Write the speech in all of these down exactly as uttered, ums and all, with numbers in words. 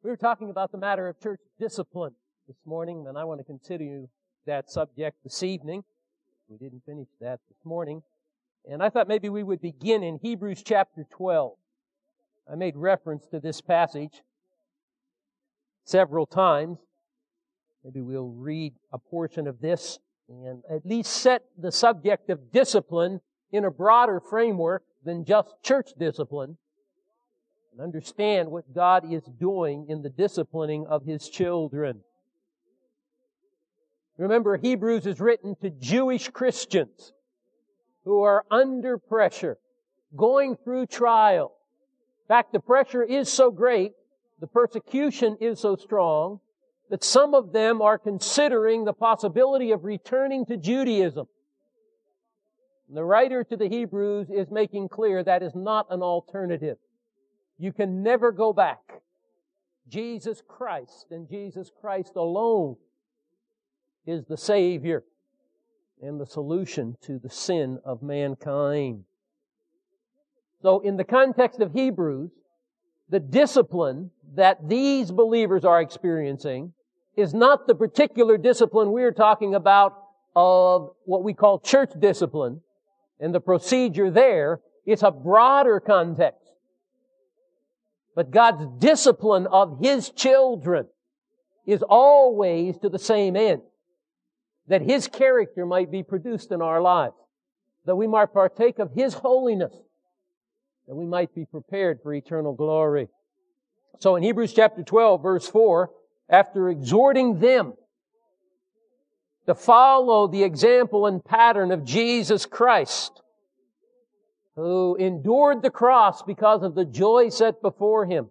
We were talking about the matter of church discipline this morning, and I want to continue that subject this evening. We didn't finish that this morning. And I thought maybe we would begin in Hebrews chapter twelve. I made reference to this passage several times. Maybe we'll read a portion of this and at least set the subject of discipline in a broader framework than just church discipline, and understand what God is doing in the disciplining of His children. Remember, Hebrews is written to Jewish Christians who are under pressure, going through trial. In fact, the pressure is so great, the persecution is so strong, that some of them are considering the possibility of returning to Judaism. And the writer to the Hebrews is making clear that is not an alternative. You can never go back. Jesus Christ and Jesus Christ alone is the Savior and the solution to the sin of mankind. So in the context of Hebrews, the discipline that these believers are experiencing is not the particular discipline we're talking about of what we call church discipline and the procedure there. It's a broader context. But God's discipline of His children is always to the same end, that His character might be produced in our lives, that we might partake of His holiness, that we might be prepared for eternal glory. So in Hebrews chapter twelve, verse four, after exhorting them to follow the example and pattern of Jesus Christ, who endured the cross because of the joy set before Him,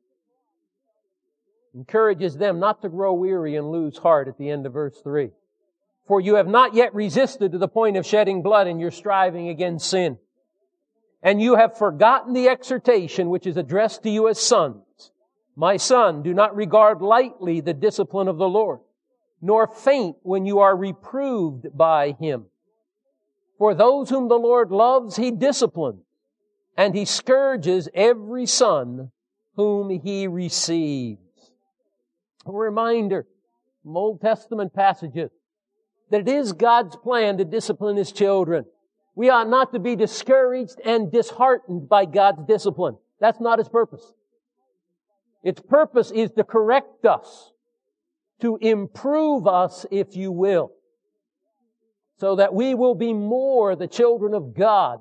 encourages them not to grow weary and lose heart at the end of verse three. For you have not yet resisted to the point of shedding blood in your striving against sin. And you have forgotten the exhortation which is addressed to you as sons. My son, do not regard lightly the discipline of the Lord, nor faint when you are reproved by Him. For those whom the Lord loves, He disciplines, and He scourges every son whom He receives. A reminder from Old Testament passages that it is God's plan to discipline His children. We ought not to be discouraged and disheartened by God's discipline. That's not His purpose. Its purpose is to correct us, to improve us, if you will, so that we will be more the children of God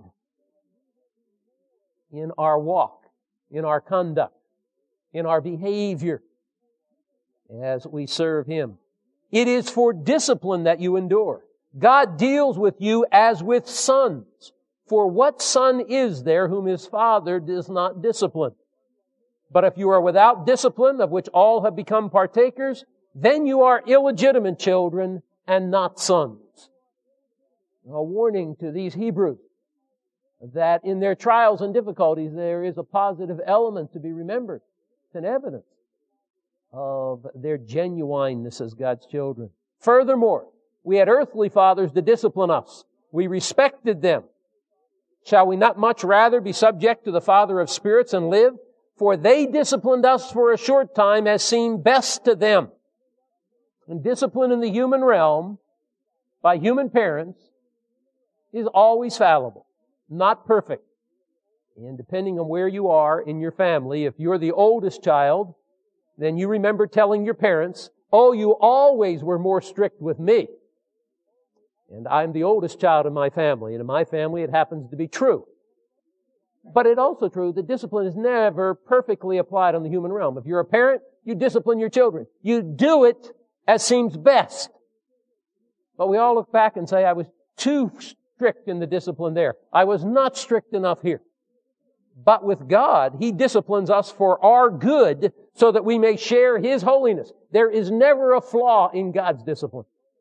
in our walk, in our conduct, in our behavior as we serve Him. It is for discipline that you endure. God deals with you as with sons. For what son is there whom his father does not discipline? But if you are without discipline, of which all have become partakers, then you are illegitimate children and not sons. A warning to these Hebrews that in their trials and difficulties there is a positive element to be remembered. It's an evidence of their genuineness as God's children. Furthermore, we had earthly fathers to discipline us. We respected them. Shall we not much rather be subject to the Father of spirits and live? For they disciplined us for a short time as seemed best to them. And discipline in the human realm by human parents is always fallible, not perfect. And depending on where you are in your family, if you're the oldest child, then you remember telling your parents, oh, you always were more strict with me. And I'm the oldest child in my family, and in my family it happens to be true. But it's also true that discipline is never perfectly applied on the human realm. If you're a parent, you discipline your children. You do it as seems best. But we all look back and say, I was too strict in the discipline there. I was not strict enough here. But with God, He disciplines us for our good so that we may share His holiness. There is never a flaw in God's discipline.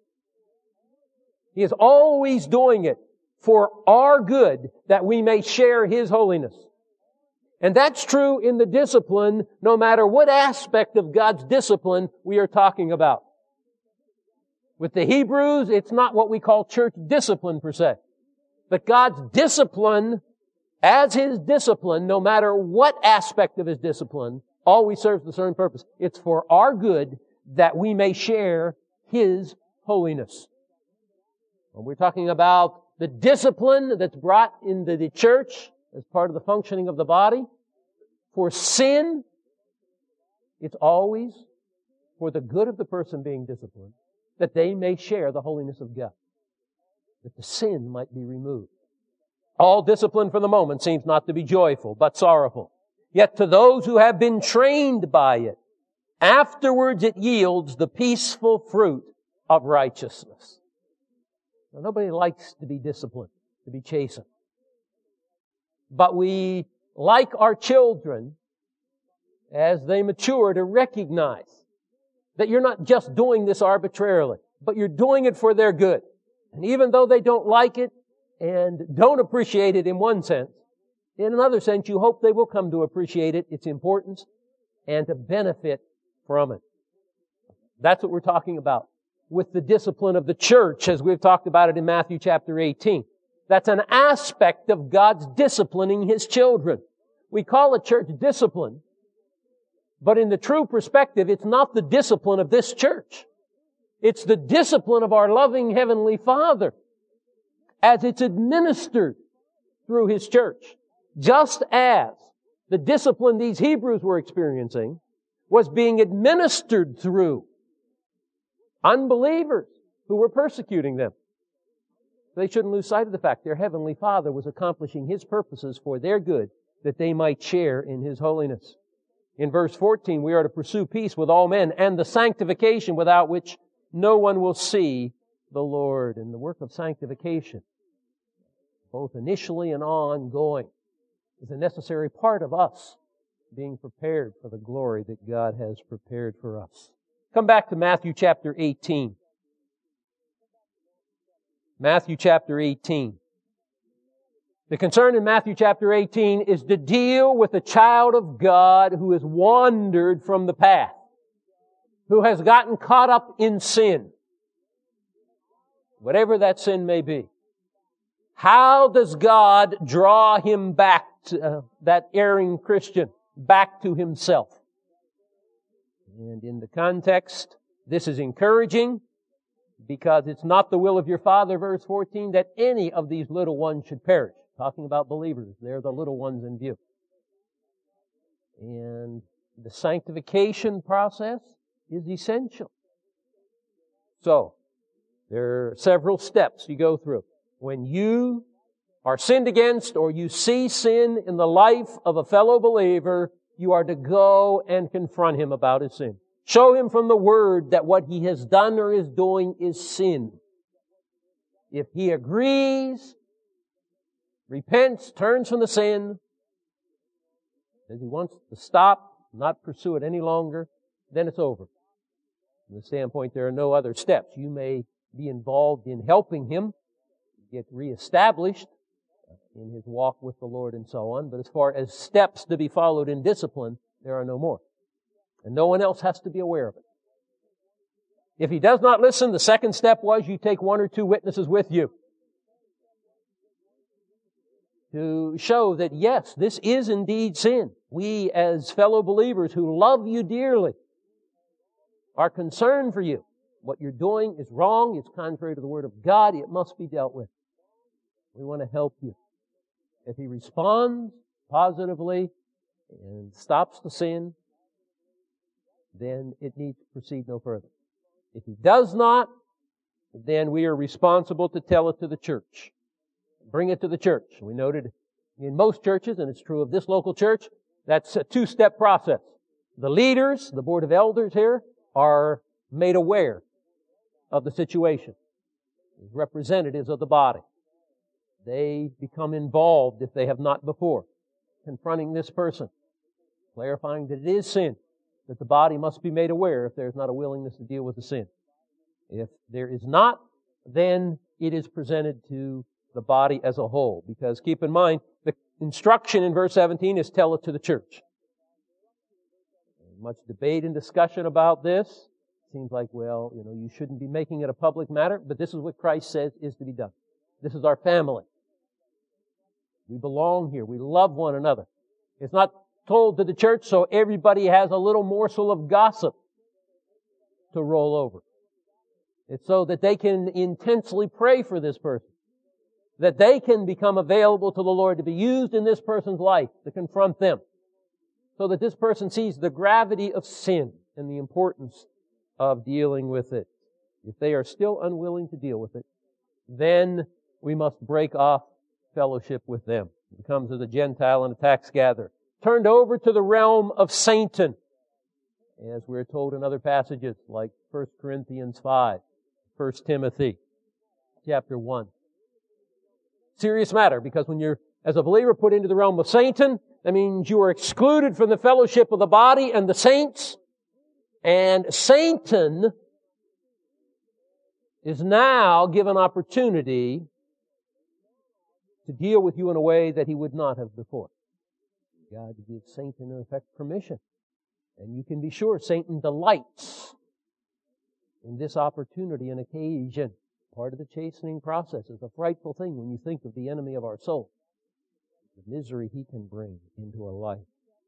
He is always doing it for our good that we may share His holiness. And that's true in the discipline no matter what aspect of God's discipline we are talking about. With the Hebrews, it's not what we call church discipline per se. But God's discipline, as His discipline, no matter what aspect of His discipline, always serves the same purpose. It's for our good that we may share His holiness. When we're talking about the discipline that's brought into the church as part of the functioning of the body, for sin, it's always for the good of the person being disciplined, that they may share the holiness of God, that the sin might be removed. All discipline for the moment seems not to be joyful, but sorrowful. Yet to those who have been trained by it, afterwards it yields the peaceful fruit of righteousness. Now, nobody likes to be disciplined, to be chastened. But we, like our children, as they mature, to recognize that you're not just doing this arbitrarily, but you're doing it for their good. And even though they don't like it and don't appreciate it in one sense, in another sense, you hope they will come to appreciate it, its importance, and to benefit from it. That's what we're talking about with the discipline of the church, as we've talked about it in Matthew chapter eighteen. That's an aspect of God's disciplining His children. We call a church discipline, but in the true perspective, it's not the discipline of this church. It's the discipline of our loving Heavenly Father as it's administered through His church. Just as the discipline these Hebrews were experiencing was being administered through unbelievers who were persecuting them. They shouldn't lose sight of the fact their Heavenly Father was accomplishing His purposes for their good, that they might share in His holiness. In verse fourteen, we are to pursue peace with all men and the sanctification without which no one will see the Lord. And the work of sanctification, both initially and ongoing, is a necessary part of us being prepared for the glory that God has prepared for us. Come back to Matthew chapter eighteen. Matthew chapter eighteen. The concern in Matthew chapter eighteen is to deal with a child of God who has wandered from the path, who has gotten caught up in sin, whatever that sin may be. How does God draw him back, to, uh, that erring Christian, back to Himself? And in the context, this is encouraging, because it's not the will of your Father, verse fourteen, that any of these little ones should perish. Talking about believers, they're the little ones in view. And the sanctification process is essential. So, there are several steps you go through. When you are sinned against or you see sin in the life of a fellow believer, you are to go and confront him about his sin. Show him from the Word that what he has done or is doing is sin. If he agrees, repents, turns from the sin, says he wants to stop, not pursue it any longer, then it's over. From the standpoint, there are no other steps. You may be involved in helping him get reestablished in his walk with the Lord and so on, but as far as steps to be followed in discipline, there are no more. And no one else has to be aware of it. If he does not listen, the second step was you take one or two witnesses with you to show that, yes, this is indeed sin. We, as fellow believers who love you dearly, are concerned for you. What you're doing is wrong. It's contrary to the Word of God. It must be dealt with. We want to help you. If he responds positively and stops the sin, then it needs to proceed no further. If he does not, then we are responsible to tell it to the church. Bring it to the church. We noted in most churches, and it's true of this local church, that's a two-step process. The leaders, the board of elders here, are made aware of the situation as representatives of the body. They become involved, if they have not before, confronting this person, clarifying that it is sin, that the body must be made aware if there is not a willingness to deal with the sin. If there is not, then it is presented to the body as a whole. Because keep in mind, the instruction in verse seventeen is tell it to the church. Much debate and discussion about this. Seems like, well, you know, you shouldn't be making it a public matter, but this is what Christ says is to be done. This is our family. We belong here. We love one another. It's not told to the church so everybody has a little morsel of gossip to roll over. It's so that they can intensely pray for this person, that they can become available to the Lord to be used in this person's life to confront them, so that this person sees the gravity of sin and the importance of dealing with it. If they are still unwilling to deal with it, then we must break off fellowship with them. It becomes as a Gentile and a tax gatherer. Turned over to the realm of Satan, as we're told in other passages like First Corinthians five, First Timothy chapter one. Serious matter, because when you're, as a believer, put into the realm of Satan, that means you are excluded from the fellowship of the body and the saints, and Satan is now given opportunity to deal with you in a way that he would not have before. God gives Satan, in effect, permission. And you can be sure Satan delights in this opportunity and occasion. Part of the chastening process is a frightful thing when you think of the enemy of our soul, the misery he can bring into our life.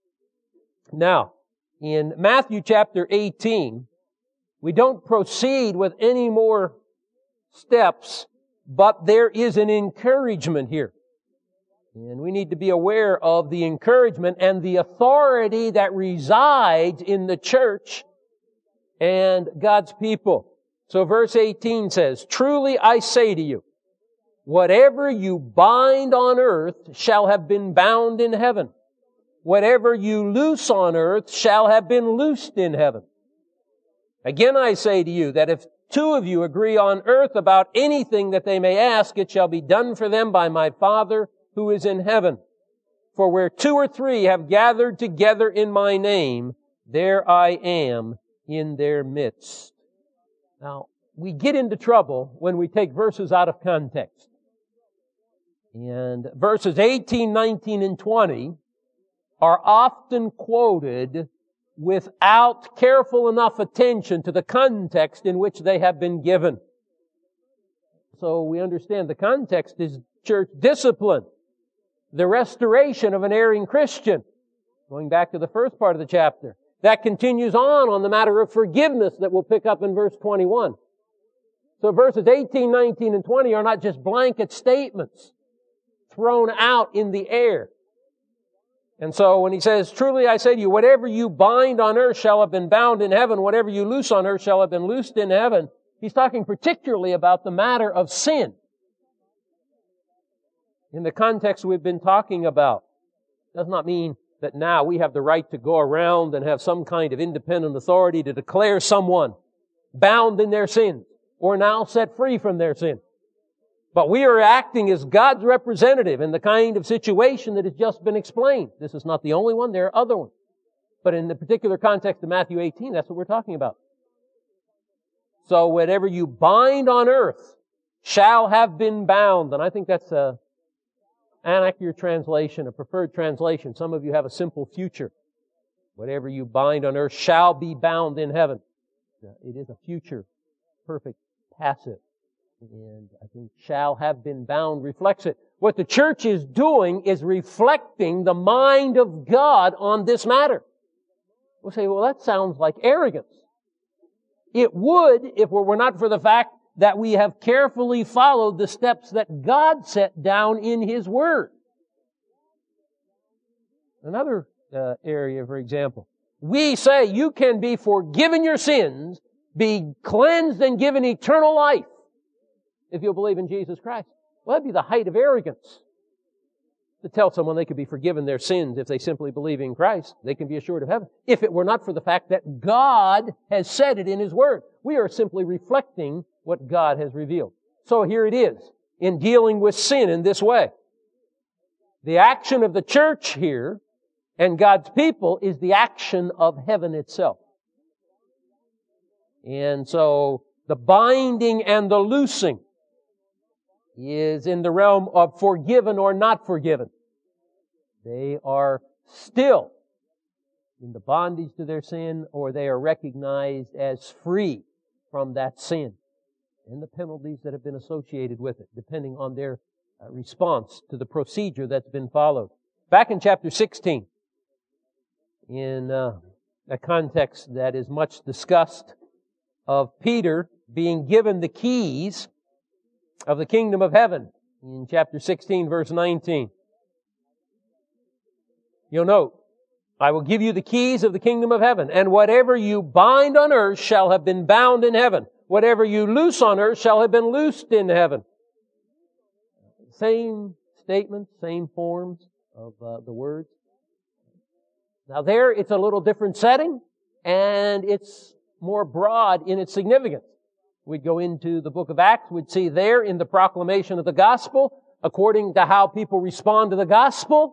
Now, in Matthew chapter eighteen, we don't proceed with any more steps, but there is an encouragement here. And we need to be aware of the encouragement and the authority that resides in the church and God's people. So verse eighteen says, "Truly I say to you, whatever you bind on earth shall have been bound in heaven. Whatever you loose on earth shall have been loosed in heaven. Again I say to you that if two of you agree on earth about anything that they may ask, it shall be done for them by my Father who is in heaven. For where two or three have gathered together in my name, there I am in their midst." Now, we get into trouble when we take verses out of context. And verses eighteen, nineteen, and twenty are often quoted without careful enough attention to the context in which they have been given. So we understand the context is church discipline, the restoration of an erring Christian. Going back to the first part of the chapter. That continues on on the matter of forgiveness that we'll pick up in verse twenty-one. So verses eighteen, nineteen, and twenty are not just blanket statements thrown out in the air. And so when he says, "Truly I say to you, whatever you bind on earth shall have been bound in heaven, whatever you loose on earth shall have been loosed in heaven," he's talking particularly about the matter of sin. In the context we've been talking about, does not mean that now we have the right to go around and have some kind of independent authority to declare someone bound in their sin or now set free from their sin. But we are acting as God's representative in the kind of situation that has just been explained. This is not the only one. There are other ones. But in the particular context of Matthew eighteen, that's what we're talking about. So whatever you bind on earth shall have been bound. And I think that's a an accurate translation, a preferred translation. Some of you have a simple future. Whatever you bind on earth shall be bound in heaven. It is a future, perfect passive. And I think shall have been bound reflects it. What the church is doing is reflecting the mind of God on this matter. We'll say, well, that sounds like arrogance. It would if it were not for the fact that we have carefully followed the steps that God set down in His Word. Another uh, area, for example. We say you can be forgiven your sins, be cleansed and given eternal life if you'll believe in Jesus Christ. Well, that'd be the height of arrogance. To tell someone they could be forgiven their sins if they simply believe in Christ. They can be assured of heaven. If it were not for the fact that God has said it in His Word. We are simply reflecting what God has revealed. So here it is, in dealing with sin in this way. The action of the church here and God's people is the action of heaven itself. And so the binding and the loosing is in the realm of forgiven or not forgiven. They are still in the bondage to their sin, or they are recognized as free from that sin and the penalties that have been associated with it, depending on their uh, response to the procedure that's been followed. Back in chapter sixteen, in uh, a context that is much discussed of Peter being given the keys of the kingdom of heaven in chapter sixteen, verse nineteen. You'll note, I will give you the keys of the kingdom of heaven, and whatever you bind on earth shall have been bound in heaven. Whatever you loose on earth shall have been loosed in heaven. Same statements, same forms of uh, the words. Now there, it's a little different setting, and it's more broad in its significance. We'd go into the book of Acts, we'd see there in the proclamation of the gospel, according to how people respond to the gospel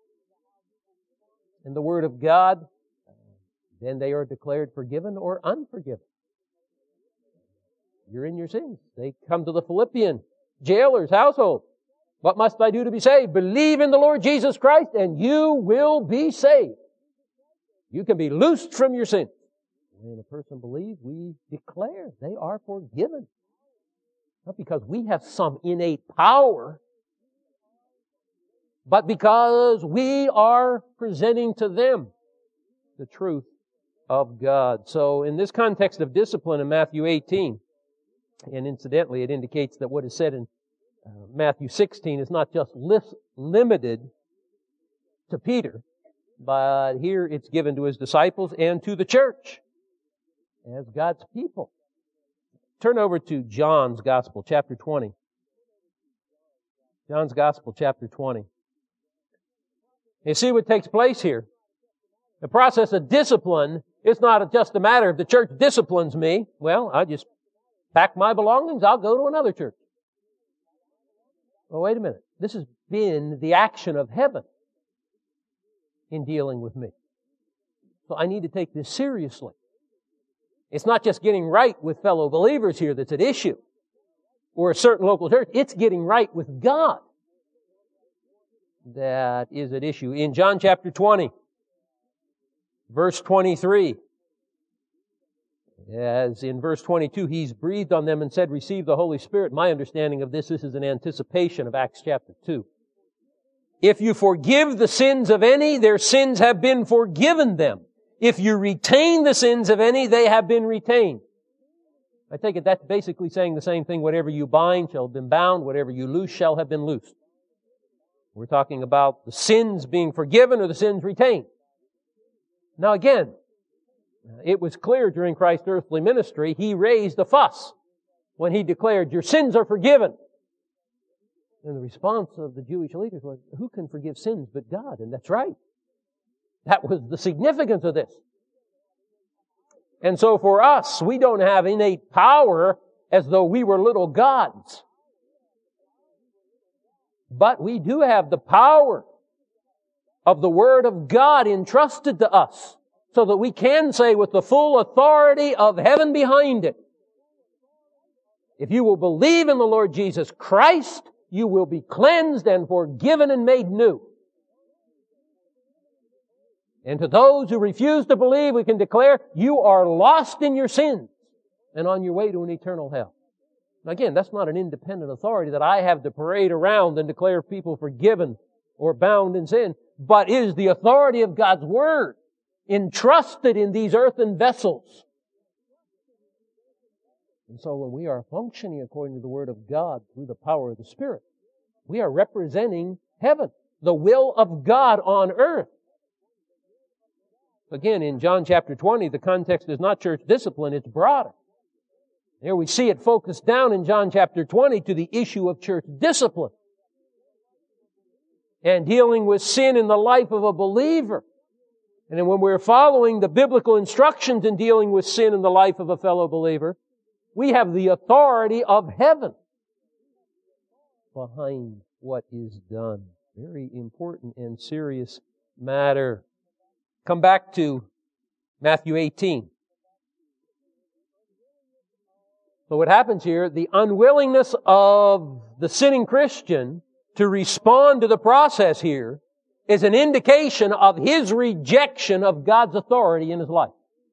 and the word of God, then they are declared forgiven or unforgiven. You're in your sins. They come to the Philippian jailer's household. What must I do to be saved? Believe in the Lord Jesus Christ and you will be saved. You can be loosed from your sins. When a person believes, we declare they are forgiven. Not because we have some innate power, but because we are presenting to them the truth of God. So in this context of discipline in Matthew eighteen, and incidentally it indicates that what is said in uh, Matthew sixteen is not just li- limited to Peter, but here it's given to his disciples and to the church as God's people. Turn over to John's Gospel, chapter twenty. John's Gospel, chapter twenty. You see what takes place here. The process of discipline is not just a matter of the church disciplines me. Well, I just pack my belongings, I'll go to another church. Well, wait a minute. This has been the action of heaven in dealing with me. So I need to take this seriously. It's not just getting right with fellow believers here that's at issue, or a certain local church. It's getting right with God that is at issue. In John chapter twenty, verse twenty-three, as in verse twenty-two, He's breathed on them and said, receive the Holy Spirit. My understanding of this, this is an anticipation of Acts chapter two. If you forgive the sins of any, their sins have been forgiven them. If you retain the sins of any, they have been retained. I take it that's basically saying the same thing. Whatever you bind shall have been bound. Whatever you loose shall have been loosed. We're talking about the sins being forgiven or the sins retained. Now again, it was clear during Christ's earthly ministry, He raised a fuss when He declared, your sins are forgiven. And the response of the Jewish leaders was, who can forgive sins but God? And that's right. That was the significance of this. And so for us, we don't have innate power as though we were little gods. But we do have the power of the Word of God entrusted to us so that we can say with the full authority of heaven behind it, if you will believe in the Lord Jesus Christ, you will be cleansed and forgiven and made new. And to those who refuse to believe, we can declare, you are lost in your sins and on your way to an eternal hell. Now again, that's not an independent authority that I have to parade around and declare people forgiven or bound in sin, but is the authority of God's Word entrusted in these earthen vessels. And so when we are functioning according to the Word of God through the power of the Spirit, we are representing heaven, the will of God on earth. Again, in John chapter twenty, the context is not church discipline, it's broader. There we see it focused down in John chapter twenty to the issue of church discipline and dealing with sin in the life of a believer. And then when we're following the biblical instructions in dealing with sin in the life of a fellow believer, we have the authority of heaven behind what is done. Very important and serious matter. Come back to Matthew eighteen. So what happens here, the unwillingness of the sinning Christian to respond to the process here is an indication of his rejection of God's authority in his life.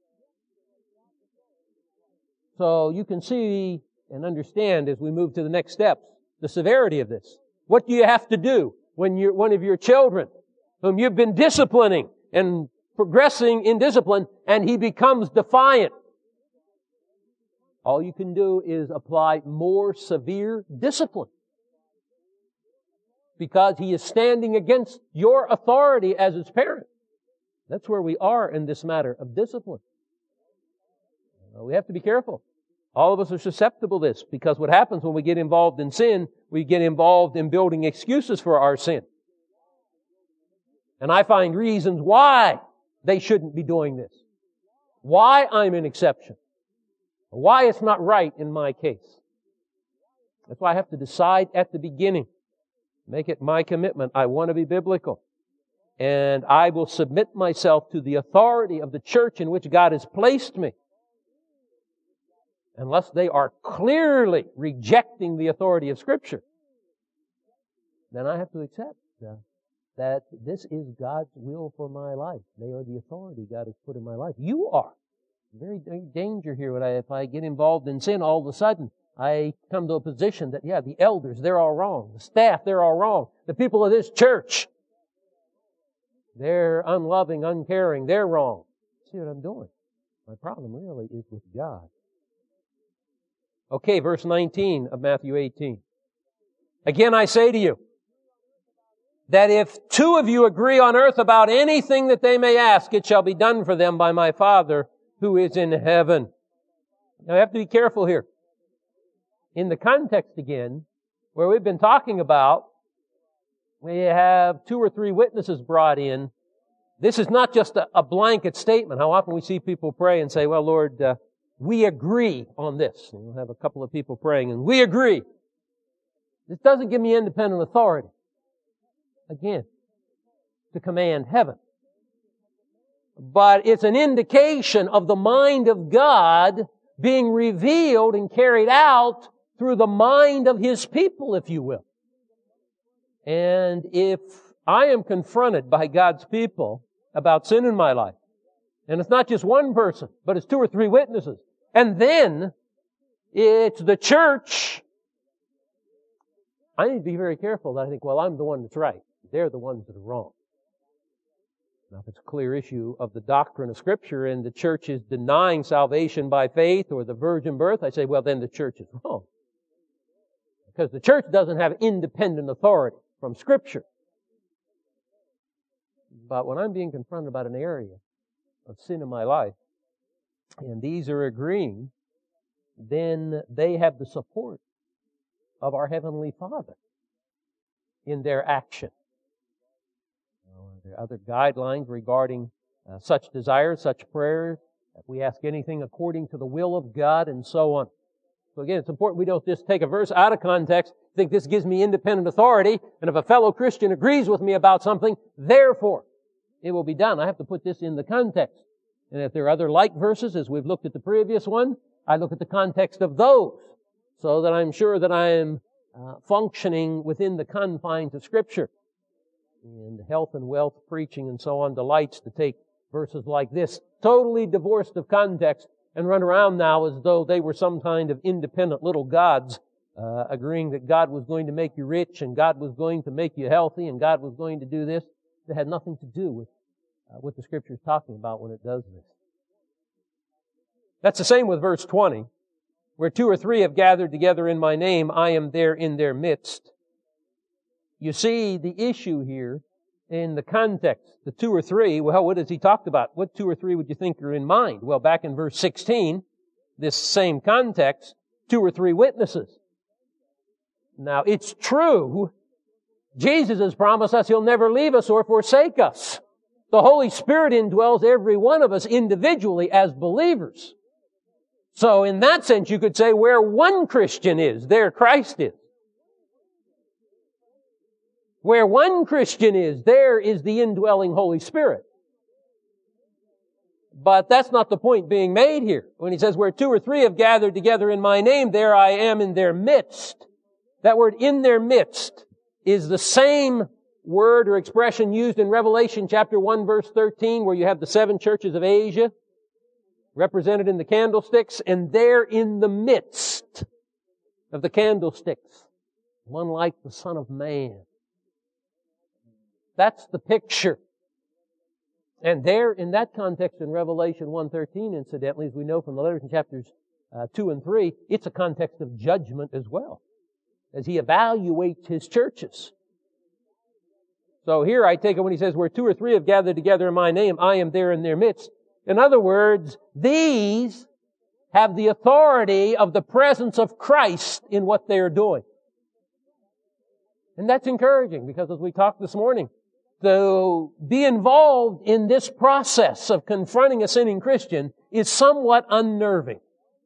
So you can see and understand as we move to the next steps the severity of this. What do you have to do when you're, one of your children whom you've been disciplining and progressing in discipline and he becomes defiant, all you can do is apply more severe discipline, because he is standing against your authority as his parent. That's where we are in this matter of discipline. We have to be careful. All of us are susceptible to this, because what happens when we get involved in sin, we get involved in building excuses for our sin. And I find reasons why they shouldn't be doing this. Why I'm an exception. Why it's not right in my case. That's why I have to decide at the beginning. Make it my commitment. I want to be biblical. And I will submit myself to the authority of the church in which God has placed me. Unless they are clearly rejecting the authority of Scripture, then I have to accept uh, that this is God's will for my life. They are the authority God has put in my life. You are. Very danger here when I, if I get involved in sin, all of a sudden I come to a position that, yeah, the elders, they're all wrong. The staff, they're all wrong. The people of this church, they're unloving, uncaring, they're wrong. See what I'm doing? My problem really is with God. Okay, verse nineteen of Matthew eighteen. Again, I say to you, that if two of you agree on earth about anything that they may ask, it shall be done for them by my Father who is in heaven. Now, I have to be careful here. In the context again, where we've been talking about, we have two or three witnesses brought in. This is not just a, a blanket statement. How often we see people pray and say, well, Lord, uh, we agree on this. And we'll have a couple of people praying, and we agree. This doesn't give me independent authority, again, to command heaven. But it's an indication of the mind of God being revealed and carried out through the mind of His people, if you will. And if I am confronted by God's people about sin in my life, and it's not just one person, but it's two or three witnesses, and then it's the church, I need to be very careful that I think, well, I'm the one that's right. They're the ones that are wrong. Now, if it's a clear issue of the doctrine of Scripture and the church is denying salvation by faith or the virgin birth, I say, well, then the church is wrong. Because the church doesn't have independent authority from Scripture. But when I'm being confronted about an area of sin in my life, and these are agreeing, then they have the support of our Heavenly Father in their action. There are other guidelines regarding uh, such desires, such prayers. If we ask anything according to the will of God, and so on. So again, it's important we don't just take a verse out of context, think this gives me independent authority, and if a fellow Christian agrees with me about something, therefore, it will be done. I have to put this in the context. And if there are other like verses, as we've looked at the previous one, I look at the context of those, so that I'm sure that I am uh, functioning within the confines of Scripture. And health and wealth preaching and so on delights to take verses like this, totally divorced of context, and run around now as though they were some kind of independent little gods, uh, agreeing that God was going to make you rich, and God was going to make you healthy, and God was going to do this. That had nothing to do with uh, what the Scripture is talking about when it does this. That's the same with verse twenty, where two or three have gathered together in my name, I am there in their midst. You see the issue here in the context. The two or three, well, what has he talked about? What two or three would you think are in mind? Well, back in verse sixteen, this same context, two or three witnesses. Now, it's true, Jesus has promised us He'll never leave us or forsake us. The Holy Spirit indwells every one of us individually as believers. So in that sense, you could say where one Christian is, there Christ is. Where one Christian is, there is the indwelling Holy Spirit. But that's not the point being made here. When he says, where two or three have gathered together in my name, there I am in their midst. That word, in their midst, is the same word or expression used in Revelation chapter one, verse thirteen, where you have the seven churches of Asia represented in the candlesticks, and there in the midst of the candlesticks, one like the Son of Man. That's the picture. And there, in that context in Revelation one thirteen, incidentally, as we know from the letters in chapters uh, two and three, it's a context of judgment as well, as He evaluates His churches. So here I take it when He says, where two or three have gathered together in My name, I am there in their midst. In other words, these have the authority of the presence of Christ in what they are doing. And that's encouraging, because as we talked this morning, to be involved in this process of confronting a sinning Christian is somewhat unnerving.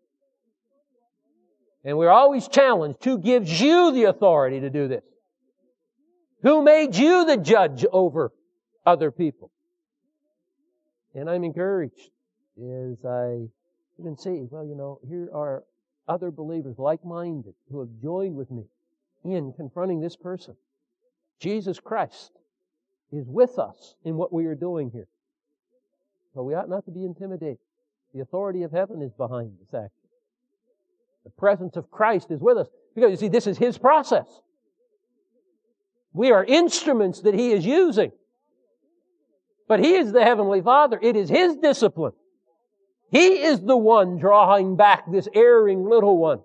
And we're always challenged, who gives you the authority to do this? Who made you the judge over other people? And I'm encouraged as I even see, well, you know, here are other believers like-minded who have joined with me in confronting this person. Jesus Christ is with us in what we are doing here. But we ought not to be intimidated. The authority of heaven is behind this action. The presence of Christ is with us. Because, you see, this is His process. We are instruments that He is using. But He is the Heavenly Father. It is His discipline. He is the one drawing back this erring little one.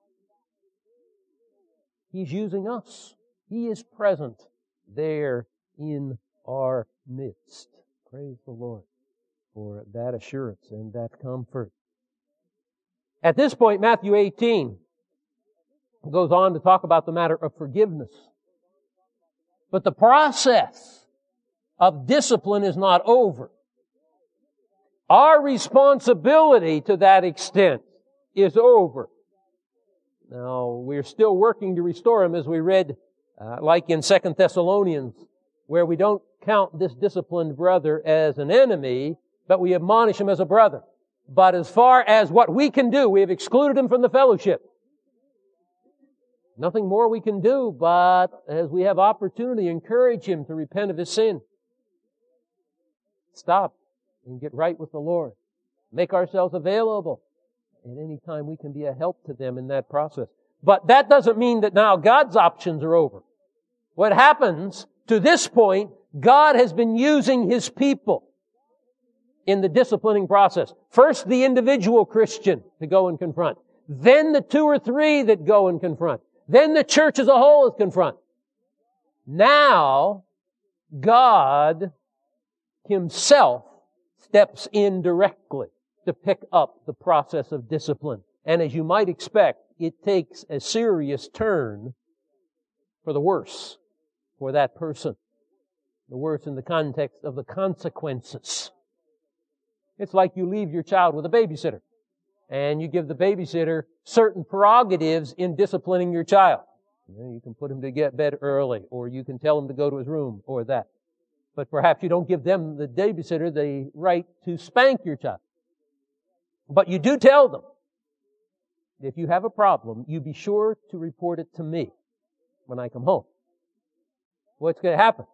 He's using us. He is present there in our midst. Praise the Lord for that assurance and that comfort. At this point, Matthew eighteen goes on to talk about the matter of forgiveness. But the process of discipline is not over. Our responsibility to that extent is over. Now, we're still working to restore him, as we read, uh, like in Second Thessalonians, where we don't count this disciplined brother as an enemy, but we admonish him as a brother. But as far as what we can do, we have excluded him from the fellowship. Nothing more we can do, but as we have opportunity, encourage him to repent of his sin. Stop and get right with the Lord. Make ourselves available. And any time we can be a help to them in that process. But that doesn't mean that now God's options are over. What happens to this point, God has been using His people in the disciplining process. First, the individual Christian to go and confront. Then the two or three that go and confront. Then the church as a whole is confront. Now, God Himself steps in directly to pick up the process of discipline. And as you might expect, it takes a serious turn for the worse for that person. The worse in the context of the consequences. It's like you leave your child with a babysitter, and you give the babysitter certain prerogatives in disciplining your child. You know, you can put him to get bed early, or you can tell him to go to his room, or that. But perhaps you don't give them, the babysitter, the right to spank your child. But you do tell them, if you have a problem, you be sure to report it to me when I come home. What's going to happen?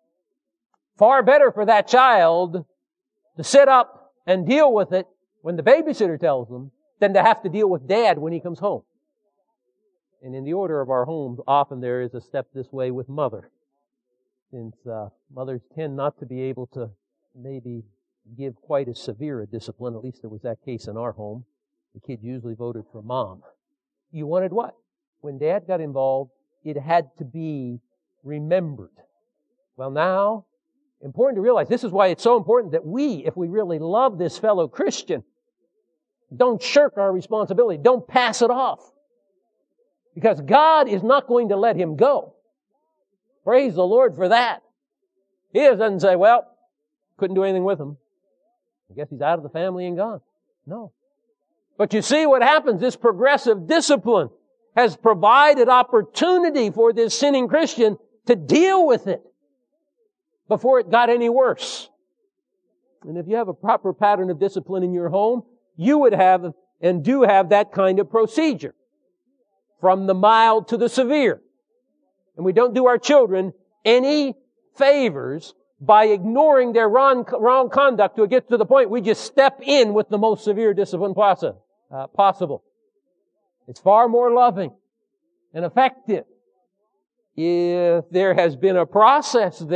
Far better for that child to sit up and deal with it when the babysitter tells them than to have to deal with Dad when he comes home. And in the order of our homes, often there is a step this way with Mother. Since uh, mothers tend not to be able to maybe give quite as severe a discipline. At least there was that case in our home. The kids usually voted for Mom. You wanted what? When Dad got involved, it had to be remembered. Well, now, important to realize, this is why it's so important that we, if we really love this fellow Christian, don't shirk our responsibility. Don't pass it off. Because God is not going to let him go. Praise the Lord for that. He doesn't say, well, couldn't do anything with him. I guess he's out of the family and gone. No. But you see what happens. This progressive discipline has provided opportunity for this sinning Christian to deal with it before it got any worse. And if you have a proper pattern of discipline in your home, you would have and do have that kind of procedure. From the mild to the severe. And we don't do our children any favors by ignoring their wrong, wrong conduct till it gets to the point we just step in with the most severe discipline process, uh, possible. It's far more loving and effective if there has been a process there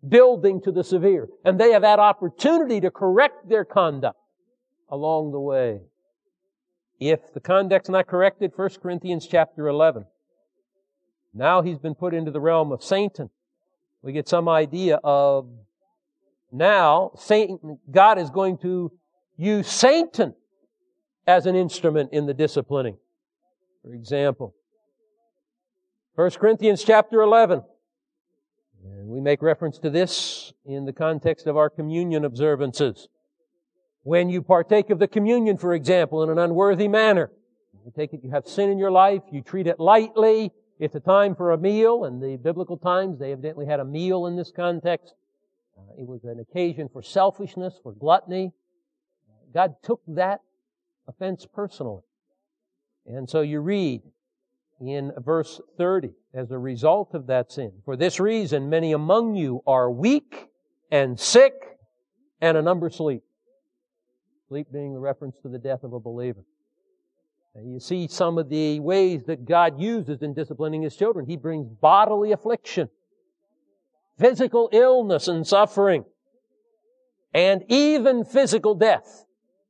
building to the severe. And they have had opportunity to correct their conduct along the way. If the conduct's not corrected, First Corinthians chapter eleven. Now he's been put into the realm of Satan. We get some idea of now Satan, God is going to use Satan as an instrument in the disciplining. For example, First Corinthians chapter eleven. And we make reference to this in the context of our communion observances. When you partake of the communion, for example, in an unworthy manner, you take it, you have sin in your life, you treat it lightly, it's a time for a meal. In the biblical times, they evidently had a meal in this context. Uh, it was an occasion for selfishness, for gluttony. God took that offense personally. And so you read in verse thirty, as a result of that sin, for this reason many among you are weak and sick, and a number sleep. Sleep being the reference to the death of a believer. And you see some of the ways that God uses in disciplining His children. He brings bodily affliction, physical illness and suffering, and even physical death.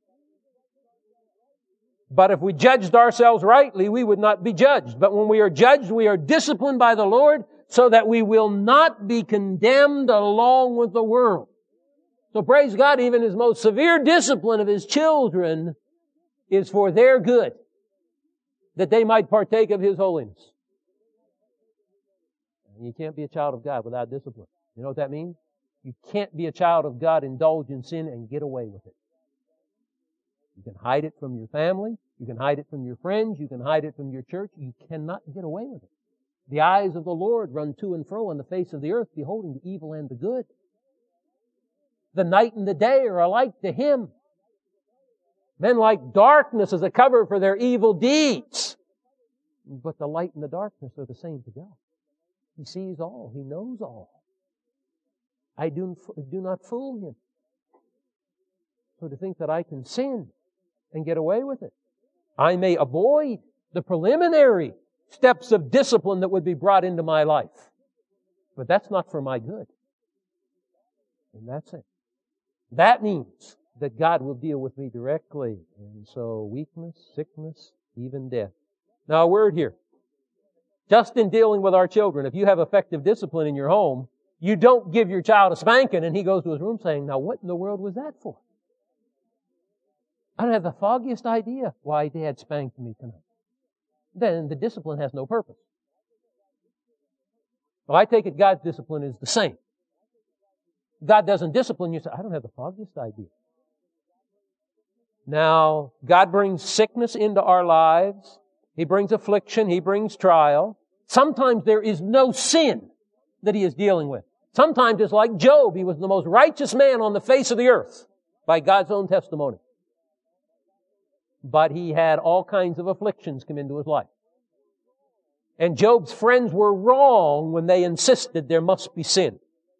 But if we judged ourselves rightly, we would not be judged. But when we are judged, we are disciplined by the Lord so that we will not be condemned along with the world. So praise God, even His most severe discipline of His children is for their good, that they might partake of His holiness. And you can't be a child of God without discipline. You know what that means? You can't be a child of God, indulge in sin, and get away with it. You can hide it from your family. You can hide it from your friends. You can hide it from your church. You cannot get away with it. The eyes of the Lord run to and fro on the face of the earth, beholding the evil and the good. The night and the day are alike to Him. Men like darkness as a cover for their evil deeds. But the light and the darkness are the same to God. He sees all. He knows all. I do, do not fool Him. So to think that I can sin and get away with it. I may avoid the preliminary steps of discipline that would be brought into my life. But that's not for my good. And that's it. That means that God will deal with me directly. And so weakness, sickness, even death. Now a word here. Just in dealing with our children, if you have effective discipline in your home, you don't give your child a spanking and he goes to his room saying, now what in the world was that for? I don't have the foggiest idea why Dad spanked me tonight. Then the discipline has no purpose. Well, I take it God's discipline is the same. God doesn't discipline you, so I don't have the foggiest idea. Now, God brings sickness into our lives. He brings affliction. He brings trial. Sometimes there is no sin that He is dealing with. Sometimes it's like Job. He was the most righteous man on the face of the earth by God's own testimony. But he had all kinds of afflictions come into his life. And Job's friends were wrong when they insisted there must be sin.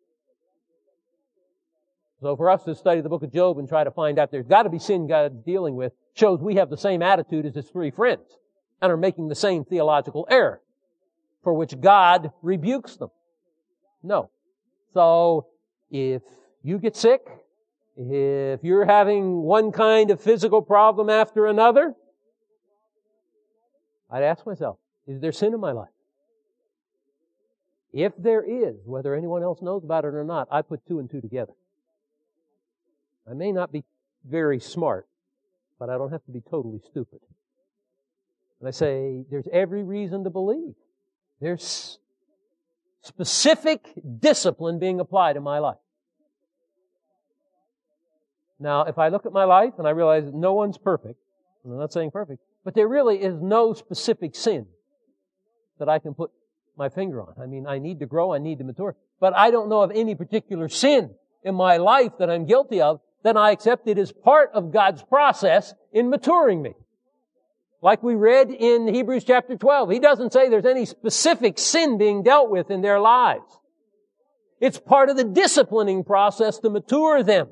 So for us to study the book of Job and try to find out there's got to be sin God's dealing with shows we have the same attitude as his three friends and are making the same theological error for which God rebukes them. No. So if you get sick, if you're having one kind of physical problem after another, I'd ask myself, is there sin in my life? If there is, whether anyone else knows about it or not, I put two and two together. I may not be very smart, but I don't have to be totally stupid. And I say, there's every reason to believe. There's specific discipline being applied in my life. Now, if I look at my life and I realize that no one's perfect, and I'm not saying perfect, but there really is no specific sin that I can put my finger on. I mean, I need to grow, I need to mature, but I don't know of any particular sin in my life that I'm guilty of, then I accept it as part of God's process in maturing me. Like we read in Hebrews chapter twelve, He doesn't say there's any specific sin being dealt with in their lives. It's part of the disciplining process to mature them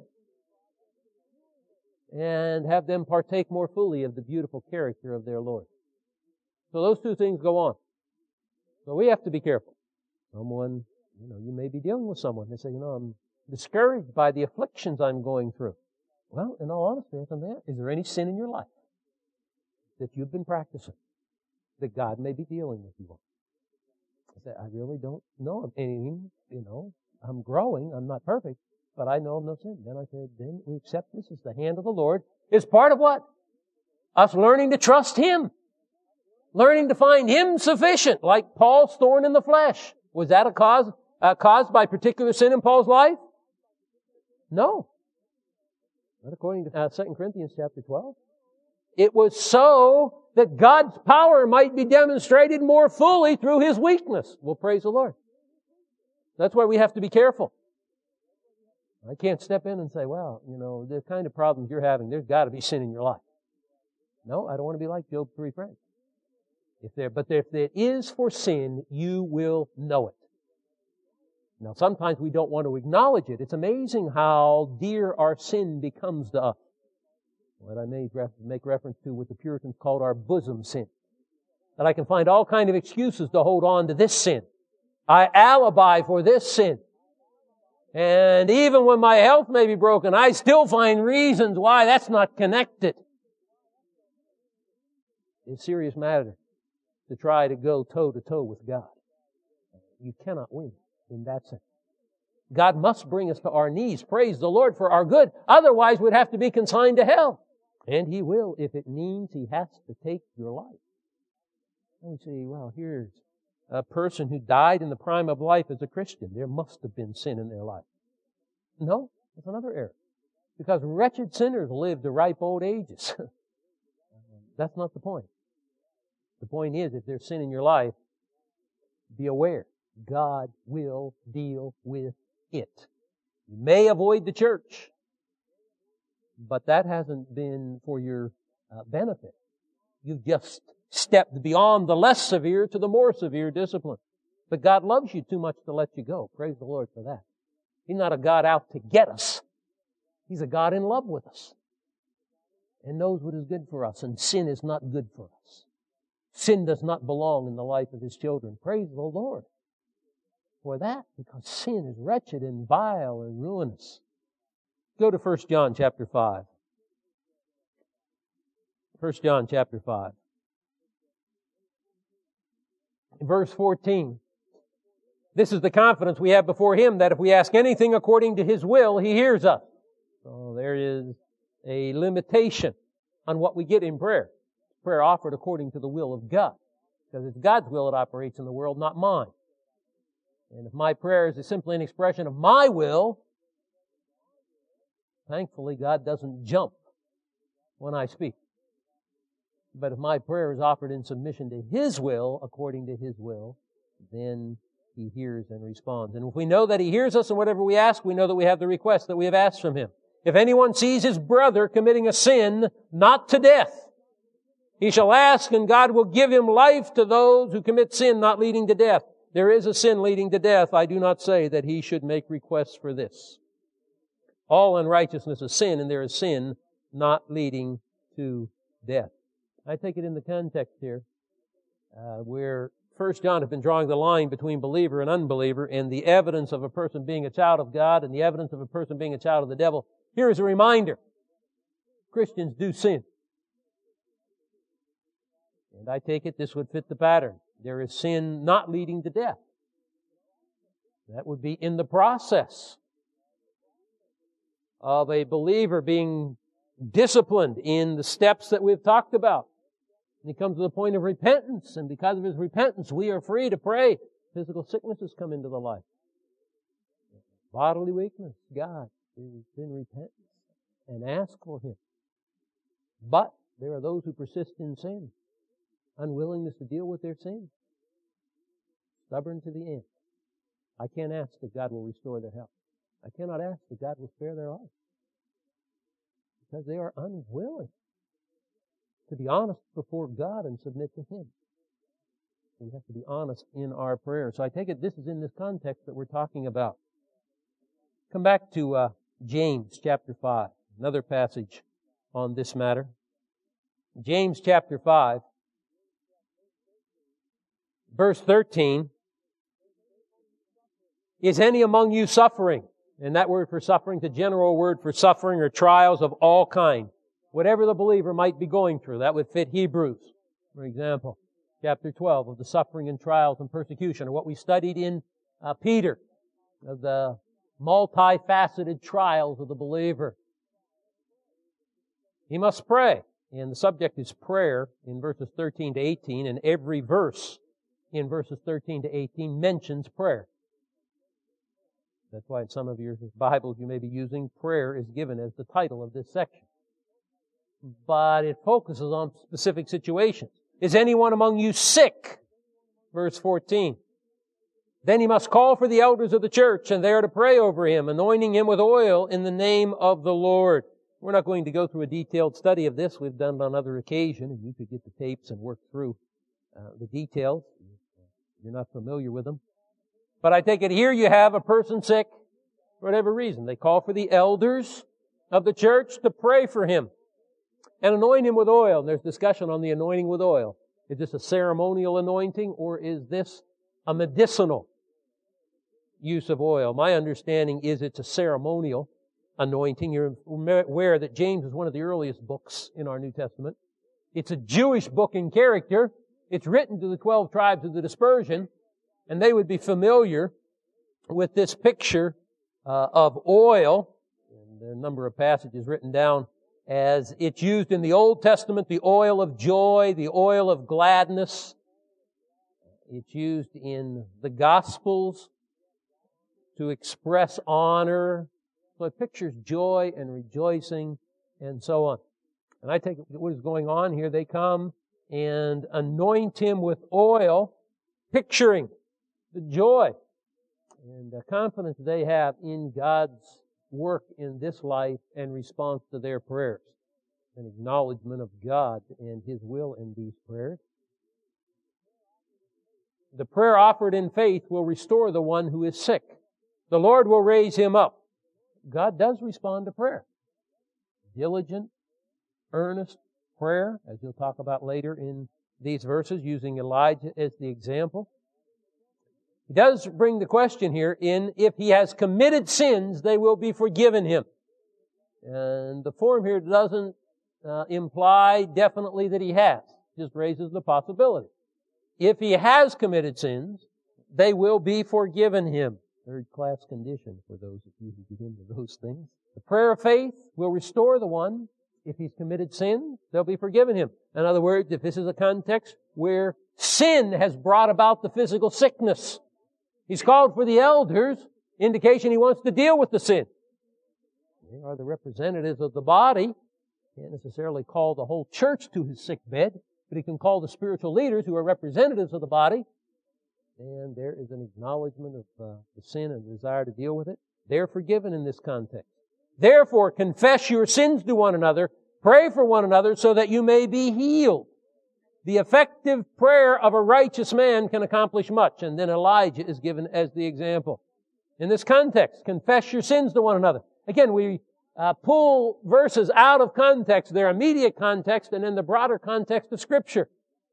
and have them partake more fully of the beautiful character of their Lord. So those two things go on. So we have to be careful. Someone You know, you may be dealing with someone. They say, you know, I'm discouraged by the afflictions I'm going through. Well, in all honesty, I come to ask, is there any sin in your life that you've been practicing that God may be dealing with you on? I said, I really don't know of any, you know, I'm growing, I'm not perfect, but I know of no sin. Then I said, then we accept this as the hand of the Lord. It's part of what? Us learning to trust Him. Learning to find Him sufficient, like Paul's thorn in the flesh. Was that a cause, uh, caused by particular sin in Paul's life? No. Not according to uh, Second Corinthians chapter twelve. It was so that God's power might be demonstrated more fully through His weakness. Well, praise the Lord. That's why we have to be careful. I can't step in and say, well, you know, the kind of problems you're having, there's got to be sin in your life. No, I don't want to be like Job's three friends. If there, but if there is for sin, you will know it. Now, sometimes we don't want to acknowledge it. It's amazing how dear our sin becomes to us. What I may make reference to what the Puritans called our bosom sin. That I can find all kinds of excuses to hold on to this sin. I alibi for this sin. And even when my health may be broken, I still find reasons why that's not connected. It's a serious matter to try to go toe-to-toe with God. You cannot win in that sense. God must bring us to our knees. Praise the Lord for our good. Otherwise, we'd have to be consigned to hell. And He will if it means He has to take your life. And we say, well, here's a person who died in the prime of life as a Christian. There must have been sin in their life. No, that's another error. Because wretched sinners live to ripe old ages. That's not the point. The point is, if there's sin in your life, be aware. God will deal with it. You may avoid the church, but that hasn't been for your uh, benefit. You've just stepped beyond the less severe to the more severe discipline. But God loves you too much to let you go. Praise the Lord for that. He's not a God out to get us. He's a God in love with us and knows what is good for us, and sin is not good for us. Sin does not belong in the life of His children. Praise the Lord for that, because sin is wretched and vile and ruinous. Go to First John chapter five. First John chapter five. In verse fourteen. This is the confidence we have before Him, that if we ask anything according to His will, He hears us. So there is a limitation on what we get in prayer. Prayer offered according to the will of God. Because it's God's will that operates in the world, not mine. And if my prayer is simply an expression of my will, thankfully God doesn't jump when I speak. But if my prayer is offered in submission to His will, according to His will, then He hears and responds. And if we know that He hears us in whatever we ask, we know that we have the request that we have asked from Him. If anyone sees his brother committing a sin, not to death, he shall ask, and God will give him life to those who commit sin not leading to death. There is a sin leading to death. I do not say that he should make requests for this. All unrighteousness is sin, and there is sin not leading to death. I take it in the context here, uh, where First John has been drawing the line between believer and unbeliever, and the evidence of a person being a child of God and the evidence of a person being a child of the devil. Here is a reminder. Christians do sin. And I take it this would fit the pattern. There is sin not leading to death. That would be in the process of a believer being disciplined in the steps that we've talked about. And he comes to the point of repentance, and because of his repentance, we are free to pray. Physical sicknesses come into the life. Bodily weakness, God is in repentance and ask for Him. But there are those who persist in sin, unwillingness to deal with their sin, stubborn to the end. I can't ask that God will restore their health. I cannot ask that God will spare their life, because they are unwilling to be honest before God and submit to Him. We have to be honest in our prayer. So I take it this is in this context that we're talking about. Come back to uh, James chapter five, another passage on this matter. James chapter five, verse thirteen. Is any among you suffering? And that word for suffering is a general word for suffering or trials of all kind. Whatever the believer might be going through, that would fit Hebrews, for example, chapter twelve of the suffering and trials and persecution, or what we studied in uh, Peter, of the multifaceted trials of the believer. He must pray. And the subject is prayer in verses thirteen to eighteen, and every verse in verses thirteen to eighteen mentions prayer. That's why in some of your Bibles you may be using, prayer is given as the title of this section. But it focuses on specific situations. Is anyone among you sick? Verse fourteen. Then he must call for the elders of the church, and they are to pray over him, anointing him with oil in the name of the Lord. We're not going to go through a detailed study of this. We've done it on other occasions, and you could get the tapes and work through uh, the details. You're not familiar with them. But I take it here you have a person sick for whatever reason. They call for the elders of the church to pray for him and anoint him with oil. And there's discussion on the anointing with oil. Is this a ceremonial anointing, or is this a medicinal use of oil? My understanding is it's a ceremonial anointing. You're aware that James is one of the earliest books in our New Testament. It's a Jewish book in character. It's written to the twelve tribes of the dispersion, and they would be familiar with this picture uh, of oil. And there are a number of passages written down as it's used in the Old Testament, the oil of joy, the oil of gladness. It's used in the Gospels to express honor. So it pictures joy and rejoicing and so on. And I take what is going on here. They come and anoint him with oil, picturing the joy and the confidence they have in God's work in this life and response to their prayers. An acknowledgement of God and His will in these prayers. The prayer offered in faith will restore the one who is sick. The Lord will raise him up. God does respond to prayer. Diligent, earnest prayer, as he'll talk about later in these verses, using Elijah as the example. He does bring the question here in, if he has committed sins, they will be forgiven him. And the form here doesn't uh, imply definitely that he has. It just raises the possibility. If he has committed sins, they will be forgiven him. Third class condition for those of you who get into those things. The prayer of faith will restore the one. If he's committed sin, they'll be forgiven him. In other words, if this is a context where sin has brought about the physical sickness, he's called for the elders, indication he wants to deal with the sin. They are the representatives of the body. Can't necessarily call the whole church to his sick bed, but he can call the spiritual leaders who are representatives of the body. And there is an acknowledgement of uh, the sin and desire to deal with it. They're forgiven in this context. Therefore, confess your sins to one another, pray for one another so that you may be healed. The effective prayer of a righteous man can accomplish much. And then Elijah is given as the example. In this context, confess your sins to one another. Again, we uh, pull verses out of context, their immediate context, and in the broader context of Scripture.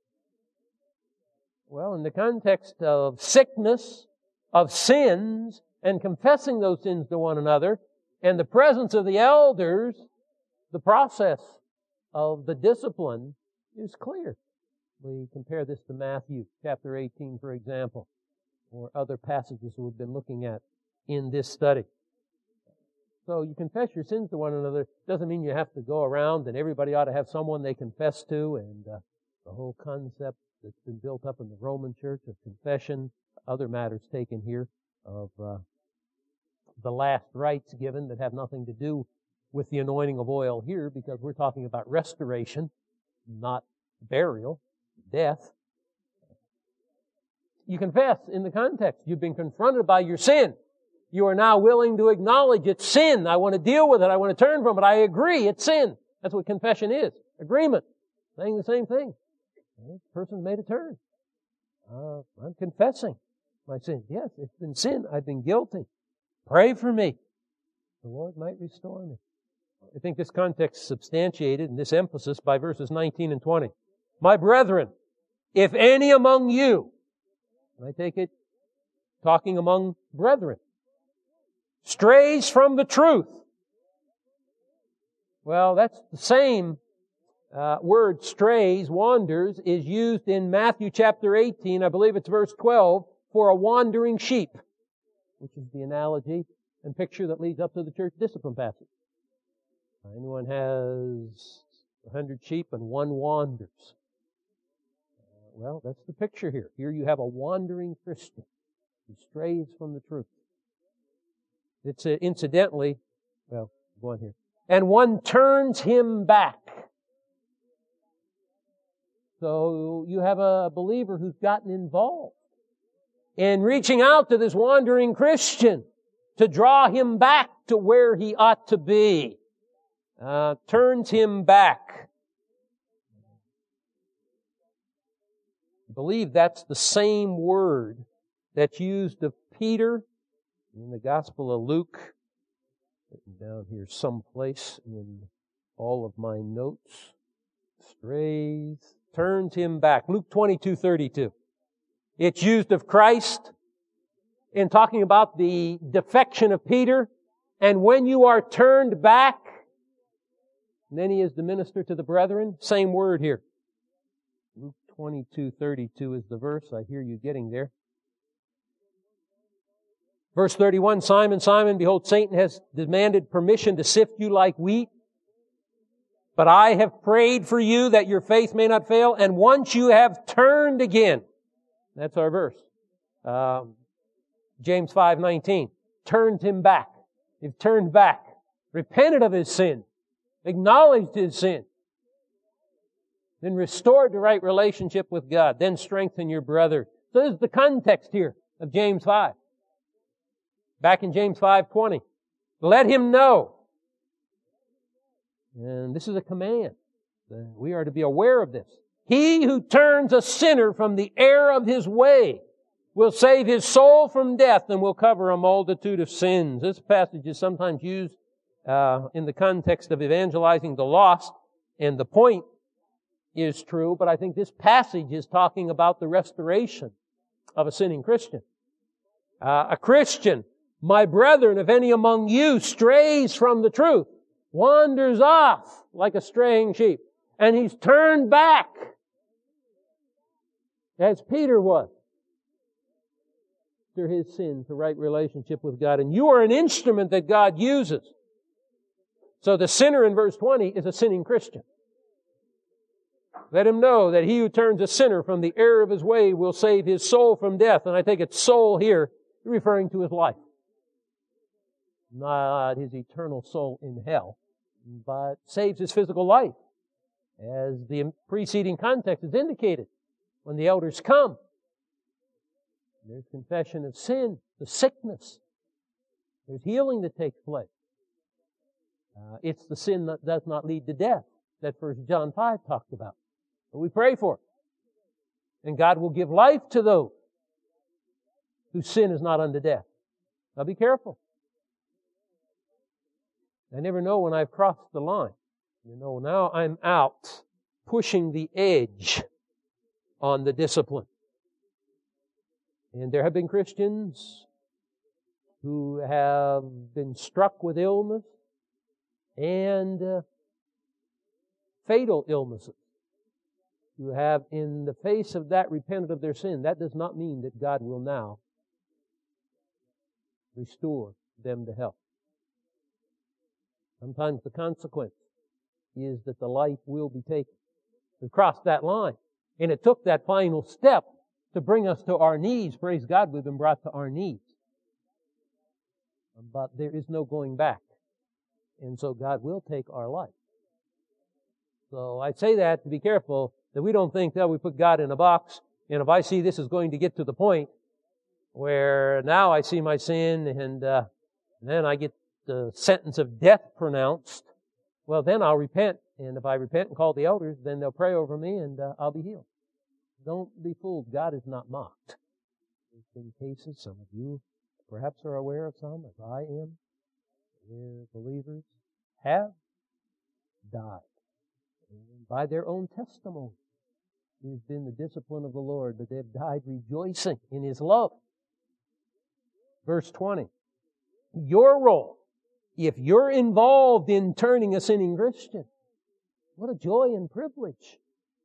Well, in the context of sickness, of sins, and confessing those sins to one another, and the presence of the elders, the process of the discipline is clear. We compare this to Matthew chapter eighteen, for example, or other passages we've been looking at in this study. So you confess your sins to one another. Doesn't mean you have to go around and everybody ought to have someone they confess to, and uh, the whole concept that's been built up in the Roman Church of confession, other matters taken here of uh, the last rites given that have nothing to do with the anointing of oil here, because we're talking about restoration, not burial, death. You confess in the context. You've been confronted by your sin. You are now willing to acknowledge it's sin. I want to deal with it. I want to turn from it. I agree it's sin. That's what confession is. Agreement. Saying the same thing. The person's made a turn. Uh, I'm confessing my sin. Yes, it's been sin. I've been guilty. Pray for me. The Lord might restore me. I think this context is substantiated in this emphasis by verses nineteen and twenty. My brethren, if any among you, and I take it talking among brethren. Strays from the truth. Well, that's the same uh, word, strays, wanders, is used in Matthew chapter eighteen, I believe it's verse twelve, for a wandering sheep, which is the analogy and picture that leads up to the church discipline passage. Anyone has a hundred sheep and one wanders. Uh, well, that's the picture here. Here you have a wandering Christian who strays from the truth. It's uh, incidentally, well, go on here. And one turns him back. So you have a believer who's gotten involved in reaching out to this wandering Christian to draw him back to where he ought to be. Uh, turns him back. I believe that's the same word that's used of Peter in the Gospel of Luke. Written down here someplace in all of my notes. Strays. Turns him back. Luke twenty-two thirty-two. It's used of Christ in talking about the defection of Peter. And when you are turned back, and then he is to minister to the brethren. Same word here. Luke twenty-two thirty-two is the verse. I hear you getting there. Verse thirty-one, Simon, Simon, behold, Satan has demanded permission to sift you like wheat. But I have prayed for you that your faith may not fail. And once you have turned again, that's our verse. Um, James five nineteen, turned him back. You've turned back. Repented of his sin. Acknowledged his sin. Then restored the right relationship with God. Then strengthen your brother. So this is the context here of James five. Back in James five twenty. Let him know. And this is a command. We are to be aware of this. He who turns a sinner from the error of his way will save his soul from death and will cover a multitude of sins. This passage is sometimes used uh, in the context of evangelizing the lost, and the point is true, but I think this passage is talking about the restoration of a sinning Christian. Uh, a Christian, my brethren, if any among you strays from the truth, wanders off like a straying sheep, and he's turned back, as Peter was, through his sin to right relationship with God. And you are an instrument that God uses. So the sinner in verse twenty is a sinning Christian. Let him know that he who turns a sinner from the error of his way will save his soul from death. And I take it soul here, referring to his life. Not his eternal soul in hell, but saves his physical life. As the preceding context has indicated, when the elders come, there's confession of sin, the sickness. There's healing that takes place. Uh, it's the sin that does not lead to death that First John five talked about. But we pray for it. And God will give life to those whose sin is not unto death. Now be careful. I never know when I've crossed the line. You know, now I'm out pushing the edge on the discipline. And there have been Christians who have been struck with illness and uh, fatal illnesses, who have, in the face of that, repented of their sin. That does not mean that God will now restore them to health. Sometimes the consequence is that the life will be taken. We've crossed that line. And it took that final step to bring us to our knees. Praise God, we've been brought to our knees. But there is no going back. And so God will take our life. So I say that to be careful that we don't think that we put God in a box. And if I see this is going to get to the point where now I see my sin and uh, then I get the sentence of death pronounced, well, then I'll repent. And if I repent and call the elders, then they'll pray over me and uh, I'll be healed. Don't be fooled. God is not mocked. There's been cases, some of you perhaps are aware of some, as I am, where believers have died. And by their own testimony, it has been the discipline of the Lord, but they've died rejoicing in His love. Verse twenty. Your role, if you're involved in turning a sinning Christian, what a joy and privilege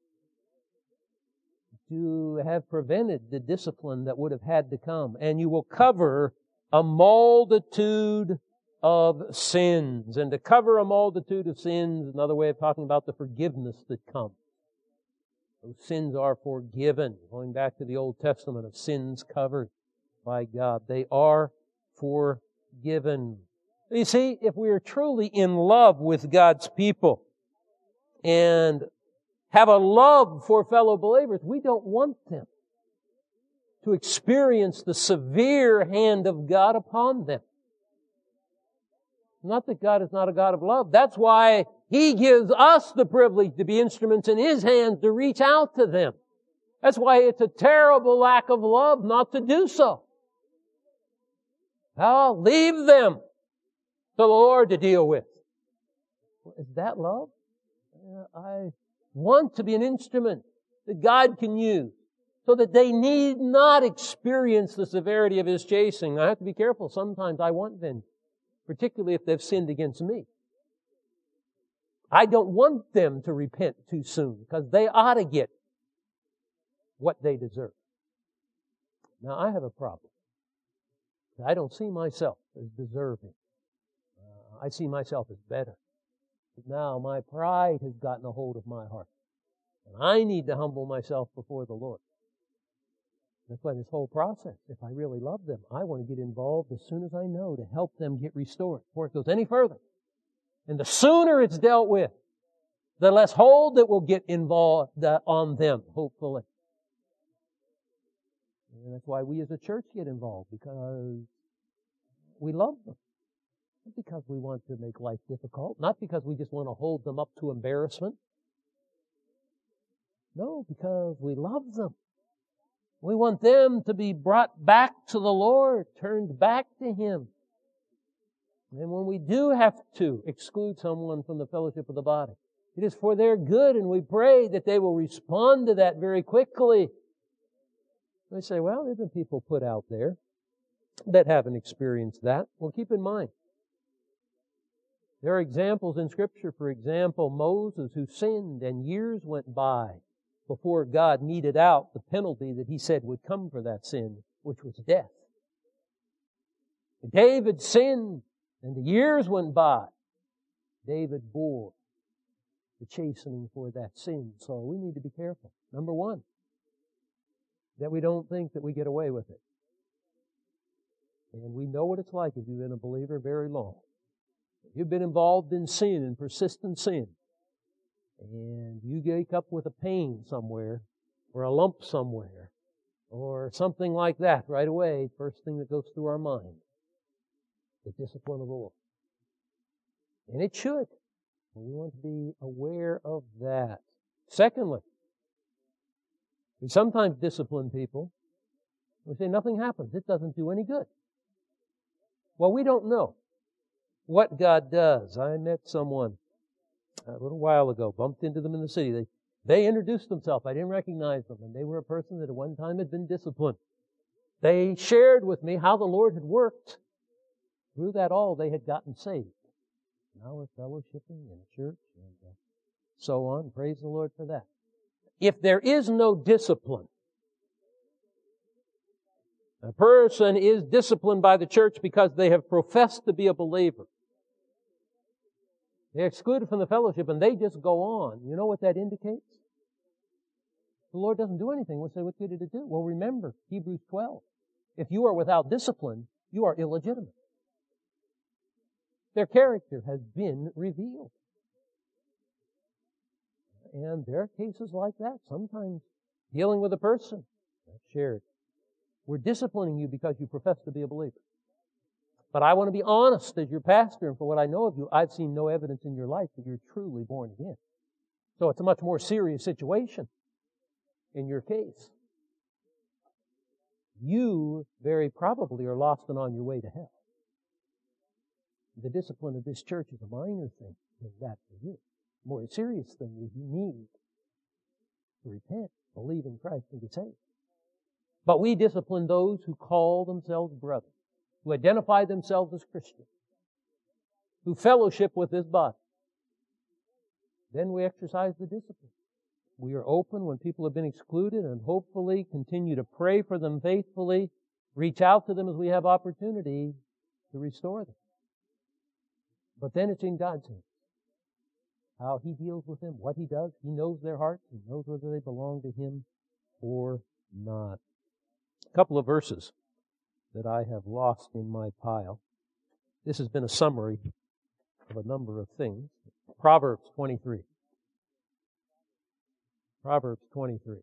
to have prevented the discipline that would have had to come. And you will cover a multitude of sins. And to cover a multitude of sins, another way of talking about the forgiveness that comes. Those sins are forgiven. Going back to the Old Testament of sins covered by God. They are forgiven. You see, if we are truly in love with God's people and have a love for fellow believers, we don't want them to experience the severe hand of God upon them. Not that God is not a God of love. That's why He gives us the privilege to be instruments in His hands to reach out to them. That's why it's a terrible lack of love not to do so. I'll leave them to the Lord to deal with. Is that love? I want to be an instrument that God can use so that they need not experience the severity of His chasing. I have to be careful. Sometimes I want vengeance, particularly if they've sinned against me. I don't want them to repent too soon because they ought to get what they deserve. Now, I have a problem. I don't see myself as deserving. Uh, I see myself as better. But now my pride has gotten a hold of my heart. And I need to humble myself before the Lord. That's why this whole process, if I really love them, I want to get involved as soon as I know to help them get restored before it goes any further. And the sooner it's dealt with, the less hold that will get involved uh, on them, hopefully. And that's why we as a church get involved, because we love them. Not because we want to make life difficult. Not because we just want to hold them up to embarrassment. No, because we love them. We want them to be brought back to the Lord, turned back to Him. And when we do have to exclude someone from the fellowship of the body, it is for their good, and we pray that they will respond to that very quickly. They say, well, there have been people put out there that haven't experienced that. Well, keep in mind, there are examples in Scripture, for example, Moses who sinned and years went by before God meted out the penalty that He said would come for that sin, which was death. David sinned and the years went by. David bore the chastening for that sin. So we need to be careful. Number one, that we don't think that we get away with it. And we know what it's like if you've been a believer very long. If you've been involved in sin and persistent sin, and you wake up with a pain somewhere, or a lump somewhere, or something like that right away, first thing that goes through our mind, the discipline of the Lord. And it should. We want to be aware of that. Secondly, we sometimes discipline people. We say nothing happens. It doesn't do any good. Well, we don't know what God does. I met someone a little while ago, bumped into them in the city. They, they introduced themselves. I didn't recognize them, and they were a person that at one time had been disciplined. They shared with me how the Lord had worked. Through that all, they had gotten saved. Now we're fellowshipping in a church and uh, so on. Praise the Lord for that. If there is no discipline, a person is disciplined by the church because they have professed to be a believer. They're excluded from the fellowship and they just go on. You know what that indicates? The Lord doesn't do anything. We'll say, what good did it do? Well, remember, Hebrews twelve. If you are without discipline, you are illegitimate. Their character has been revealed. And there are cases like that. Sometimes dealing with a person, I've shared, we're disciplining you because you profess to be a believer. But I want to be honest as your pastor, and for what I know of you, I've seen no evidence in your life that you're truly born again. So it's a much more serious situation in your case. You very probably are lost and on your way to hell. The discipline of this church is a minor thing than that for you. The more serious thing is you need to repent, believe in Christ, and be saved. But we discipline those who call themselves brothers. who identify themselves as Christians, who fellowship with this body. Then we exercise the discipline. We are open when people have been excluded and hopefully continue to pray for them faithfully, reach out to them as we have opportunity to restore them. But then it's in God's hands. How He deals with them, what He does. He knows their hearts. He knows whether they belong to Him or not. A couple of verses that I have lost in my pile. This has been a summary of a number of things. Proverbs twenty-three. Proverbs twenty-three.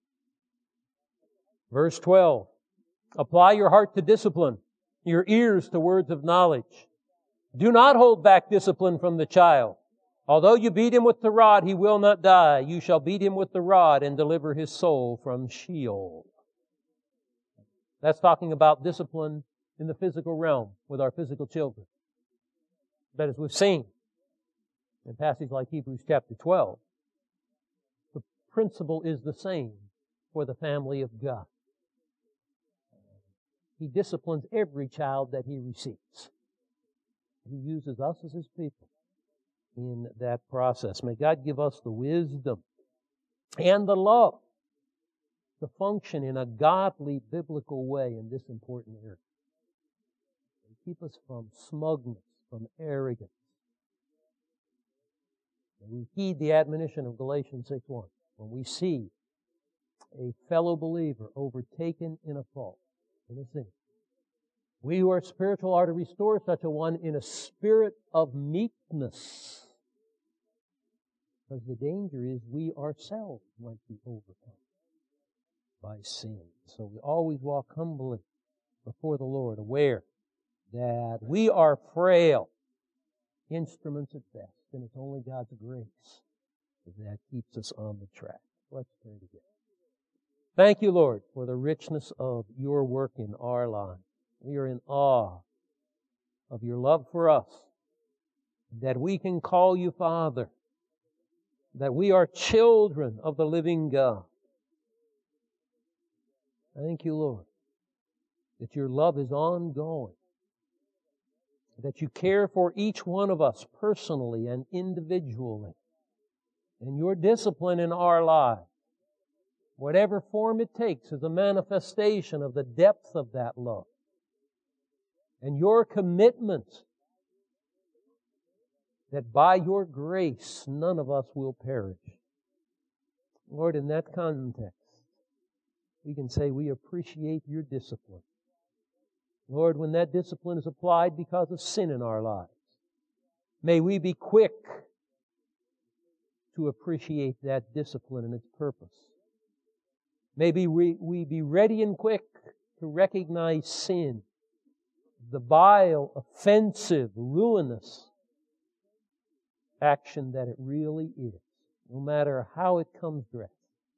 Verse twelve. Apply your heart to discipline, your ears to words of knowledge. Do not hold back discipline from the child. Although you beat him with the rod, he will not die. You shall beat him with the rod and deliver his soul from Sheol. That's talking about discipline in the physical realm with our physical children. But as we've seen in passages like Hebrews chapter twelve, the principle is the same for the family of God. He disciplines every child that He receives. He uses us as His people in that process. May God give us the wisdom and the love to function in a godly, biblical way in this important area. And keep us from smugness, from arrogance. And we heed the admonition of Galatians six one. When we see a fellow believer overtaken in a fault, in a sin, we who are spiritual are to restore such a one in a spirit of meekness. Because the danger is we ourselves might be overcome by sin. So we always walk humbly before the Lord, aware that we are frail instruments at best, and it's only God's grace that keeps us on the track. Let's pray together. Thank you, Lord, for the richness of your work in our lives. We are in awe of your love for us, that we can call you Father, that we are children of the living God. Thank you, Lord, that your love is ongoing, that you care for each one of us personally and individually, and your discipline in our lives, whatever form it takes, is a manifestation of the depth of that love. And your commitment that by your grace none of us will perish. Lord, in that context, we can say we appreciate your discipline. Lord, when that discipline is applied because of sin in our lives, may we be quick to appreciate that discipline and its purpose. May we, we be ready and quick to recognize sin, the vile, offensive, ruinous action that it really is, no matter how it comes dressed.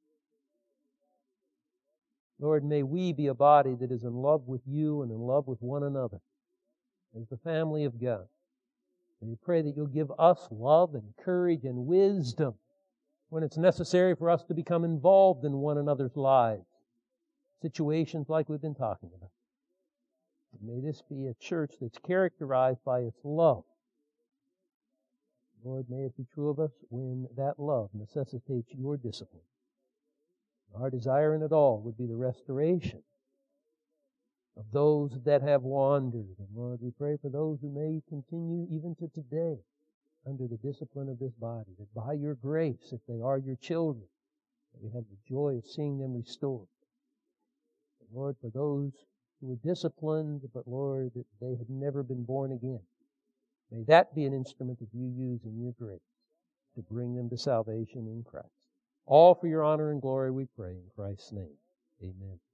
Lord, may we be a body that is in love with you and in love with one another as the family of God. And we pray that you'll give us love and courage and wisdom when it's necessary for us to become involved in one another's lives. Situations like we've been talking about. May this be a church that's characterized by its love. Lord, may it be true of us when that love necessitates your discipline. Our desire in it all would be the restoration of those that have wandered. And Lord, we pray for those who may continue even to today under the discipline of this body, that by your grace, if they are your children, that we have the joy of seeing them restored. And Lord, for those who were disciplined, but Lord, that they had never been born again, may that be an instrument that you use in your grace to bring them to salvation in Christ. All for your honor and glory we pray in Christ's name. Amen.